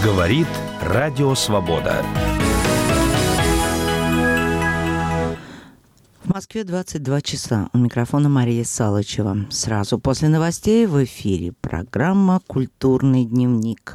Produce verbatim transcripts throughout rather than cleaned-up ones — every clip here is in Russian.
Говорит Радио Свобода. В Москве двадцать два часа. У микрофона Мария Салычева. Сразу после новостей в эфире программа «Культурный дневник».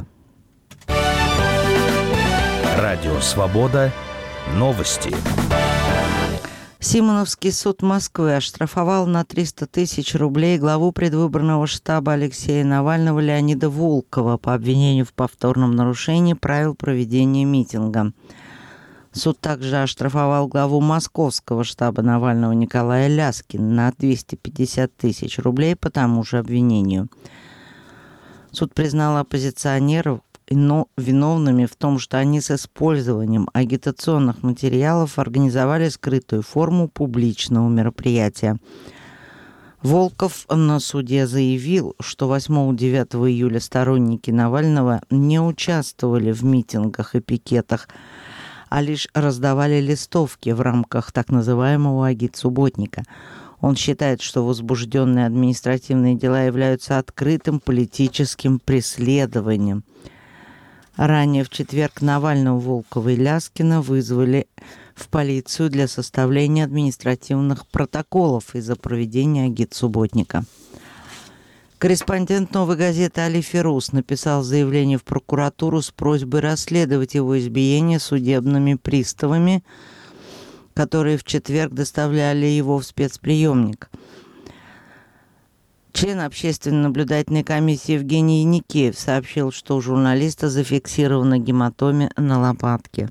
Радио Свобода. Новости. Симоновский суд Москвы оштрафовал на триста тысяч рублей главу предвыборного штаба Алексея Навального Леонида Волкова по обвинению в повторном нарушении правил проведения митинга. Суд также оштрафовал главу московского штаба Навального Николая Ляскина на двести пятьдесят тысяч рублей по тому же обвинению. Суд признал оппозиционеров виновными в том, что они с использованием агитационных материалов организовали скрытую форму публичного мероприятия. Волков на суде заявил, что восьмого-девятого июля сторонники Навального не участвовали в митингах и пикетах, а лишь раздавали листовки в рамках так называемого агитсубботника. Он считает, что возбужденные административные дела являются открытым политическим преследованием. Ранее в четверг Навального, Волкова и Ляскина вызвали в полицию для составления административных протоколов из-за проведения агитсубботника. Корреспондент «Новой газеты» Али Фирус написал заявление в прокуратуру с просьбой расследовать его избиение судебными приставами, которые в четверг доставляли его в спецприемник. Член общественно-наблюдательной комиссии Евгений Яникеев сообщил, что у журналиста зафиксирована гематома на лопатке.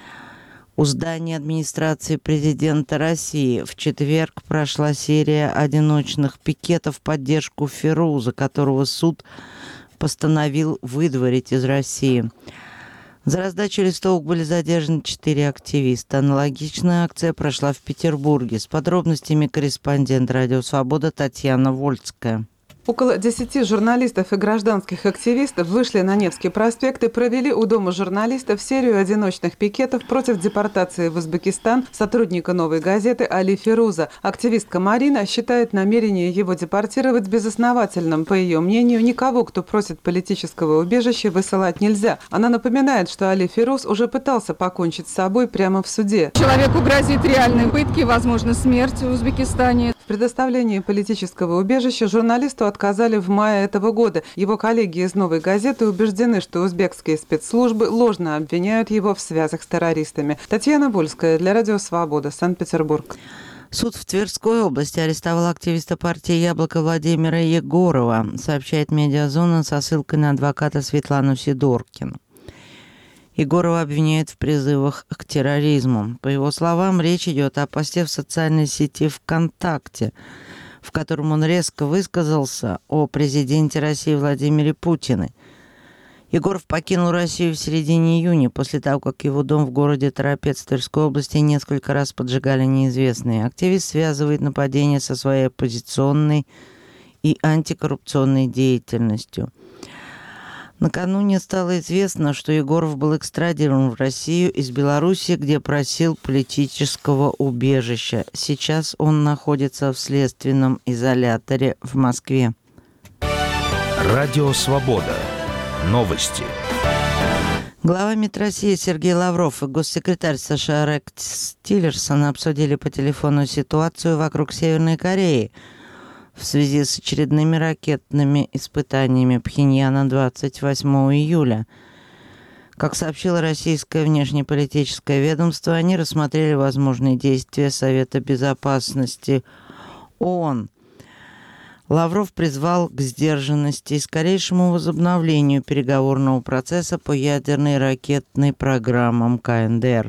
У здания администрации президента России в четверг прошла серия одиночных пикетов в поддержку Фируза, которого суд постановил выдворить из России. За раздачу листовок были задержаны четыре активиста. Аналогичная акция прошла в Петербурге. С подробностями корреспондент «Радио Свобода» Татьяна Вольская. Около десяти журналистов и гражданских активистов вышли на Невский проспект и провели у Дома журналистов серию одиночных пикетов против депортации в Узбекистан сотрудника «Новой газеты» Али Фируза. Активистка Марина считает намерение его депортировать безосновательным. По ее мнению, никого, кто просит политического убежища, высылать нельзя. Она напоминает, что Али Фируз уже пытался покончить с собой прямо в суде. Человеку грозит реальные пытки, возможно, смерть в Узбекистане. В предоставлении политического убежища журналисту отказали в мае этого года. Его коллеги из «Новой газеты» убеждены, что узбекские спецслужбы ложно обвиняют его в связях с террористами. Татьяна Вольская для Радио Свобода, Санкт-Петербург. Суд в Тверской области арестовал активиста партии «Яблоко» Владимира Егорова, сообщает «Медиазона» со ссылкой на адвоката Светлану Сидоркину. Егорова обвиняют в призывах к терроризму. По его словам, речь идет о посте в социальной сети ВКонтакте, в котором он резко высказался о президенте России Владимире Путине. Егоров покинул Россию в середине июня, после того, как его дом в городе Торопец Тверской области несколько раз поджигали неизвестные. Активист связывает нападение со своей оппозиционной и антикоррупционной деятельностью. Накануне стало известно, что Егоров был экстрадирован в Россию из Беларуси, где просил политического убежища. Сейчас он находится в следственном изоляторе в Москве. Радио Свобода. Новости. Глава МИД России Сергей Лавров и госсекретарь США Рекс Тиллерсон обсудили по телефону ситуацию вокруг Северной Кореи в связи с очередными ракетными испытаниями Пхеньяна двадцать восьмого июля. Как сообщило российское внешнеполитическое ведомство, они рассмотрели возможные действия Совета Безопасности ООН. Лавров призвал к сдержанности и скорейшему возобновлению переговорного процесса по ядерной ракетной программам ка эн дэ эр.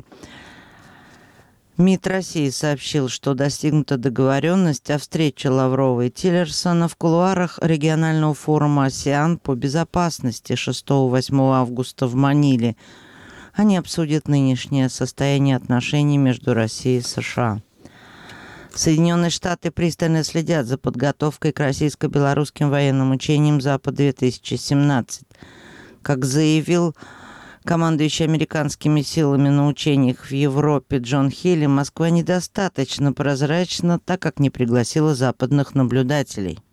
МИД России сообщил, что достигнута договоренность о встрече Лаврова и Тиллерсона в кулуарах регионального форума «АСЕАН» по безопасности шестого-восьмого августа в Маниле. Они обсудят нынешнее состояние отношений между Россией и США. Соединенные Штаты пристально следят за подготовкой к российско-белорусским военным учениям «Запад-две тысячи семнадцать». Как заявил командующий американскими силами на учениях в Европе Джон Хилли, Москва недостаточно прозрачна, так как не пригласила западных наблюдателей.